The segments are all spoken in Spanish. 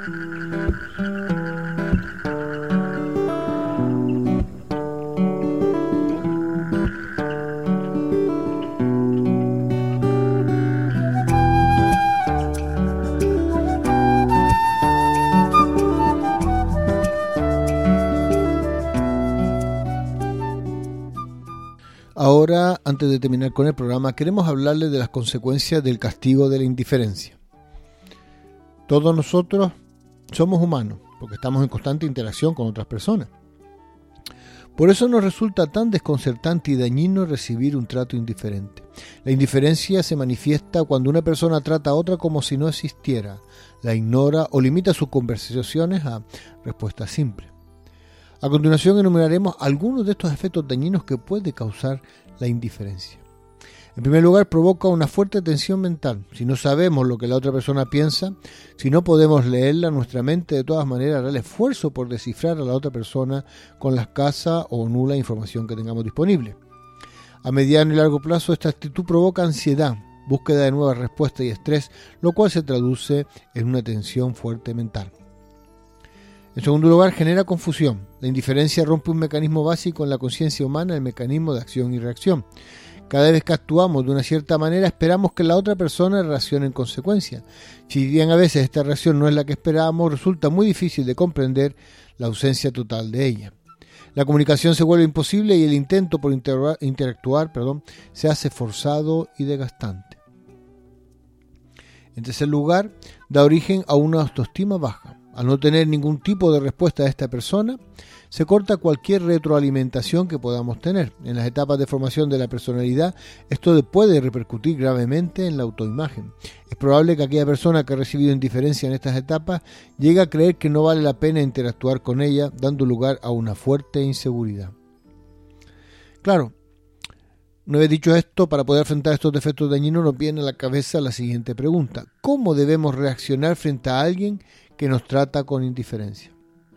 Ahora, antes de terminar con el programa, queremos hablarles de las consecuencias del castigo de la indiferencia. Todos nosotros somos humanos, porque estamos en constante interacción con otras personas. Por eso nos resulta tan desconcertante y dañino recibir un trato indiferente. La indiferencia se manifiesta cuando una persona trata a otra como si no existiera, la ignora o limita sus conversaciones a respuestas simples. A continuación enumeraremos algunos de estos efectos dañinos que puede causar la indiferencia. En primer lugar, provoca una fuerte tensión mental. Si no sabemos lo que la otra persona piensa, si no podemos leerla, nuestra mente de todas maneras hará el esfuerzo por descifrar a la otra persona con la escasa o nula información que tengamos disponible. A mediano y largo plazo, esta actitud provoca ansiedad, búsqueda de nuevas respuestas y estrés, lo cual se traduce en una tensión fuerte mental. En segundo lugar, genera confusión. La indiferencia rompe un mecanismo básico en la conciencia humana, el mecanismo de acción y reacción. Cada vez que actuamos de una cierta manera, esperamos que la otra persona reaccione en consecuencia. Si bien a veces esta reacción no es la que esperábamos, resulta muy difícil de comprender la ausencia total de ella. La comunicación se vuelve imposible y el intento por interactuar se hace forzado y desgastante. En tercer lugar, da origen a una autoestima baja. Al no tener ningún tipo de respuesta a esta persona, se corta cualquier retroalimentación que podamos tener. En las etapas de formación de la personalidad, esto puede repercutir gravemente en la autoimagen. Es probable que aquella persona que ha recibido indiferencia en estas etapas llegue a creer que no vale la pena interactuar con ella, dando lugar a una fuerte inseguridad. Claro, una vez dicho esto, para poder enfrentar estos defectos dañinos nos viene a la cabeza la siguiente pregunta: ¿cómo debemos reaccionar frente a alguien que nos trata con indiferencia?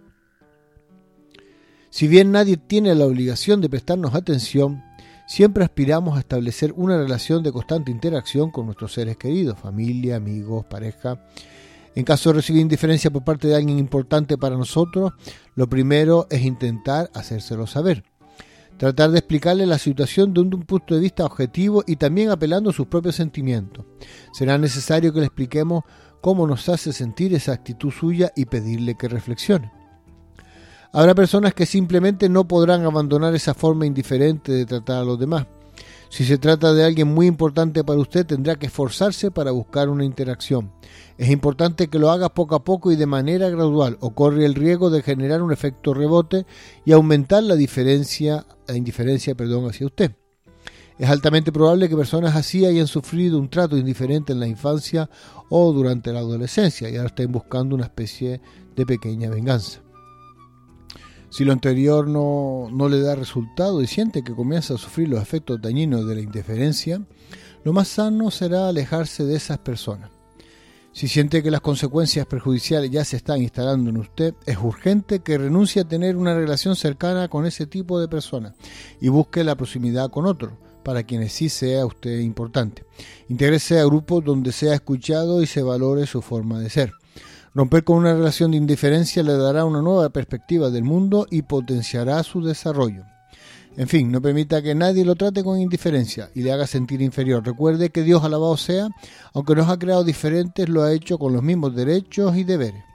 Si bien nadie tiene la obligación de prestarnos atención, siempre aspiramos a establecer una relación de constante interacción con nuestros seres queridos, familia, amigos, pareja. En caso de recibir indiferencia por parte de alguien importante para nosotros, lo primero es intentar hacérselo saber. Tratar de explicarle la situación desde un punto de vista objetivo y también apelando a sus propios sentimientos. Será necesario que le expliquemos cómo nos hace sentir esa actitud suya y pedirle que reflexione. Habrá personas que simplemente no podrán abandonar esa forma indiferente de tratar a los demás. Si se trata de alguien muy importante para usted, tendrá que esforzarse para buscar una interacción. Es importante que lo haga poco a poco y de manera gradual, o corre el riesgo de generar un efecto rebote y aumentar la indiferencia hacia usted. Es altamente probable que personas así hayan sufrido un trato indiferente en la infancia o durante la adolescencia y ahora estén buscando una especie de pequeña venganza. Si lo anterior no le da resultado y siente que comienza a sufrir los efectos dañinos de la indiferencia, lo más sano será alejarse de esas personas. Si siente que las consecuencias perjudiciales ya se están instalando en usted, es urgente que renuncie a tener una relación cercana con ese tipo de personas y busque la proximidad con otros, para quienes sí sea usted importante. Intégrese a grupos donde sea escuchado y se valore su forma de ser. Romper con una relación de indiferencia le dará una nueva perspectiva del mundo y potenciará su desarrollo. En fin, no permita que nadie lo trate con indiferencia y le haga sentir inferior. Recuerde que Dios, alabado sea, aunque nos ha creado diferentes, lo ha hecho con los mismos derechos y deberes.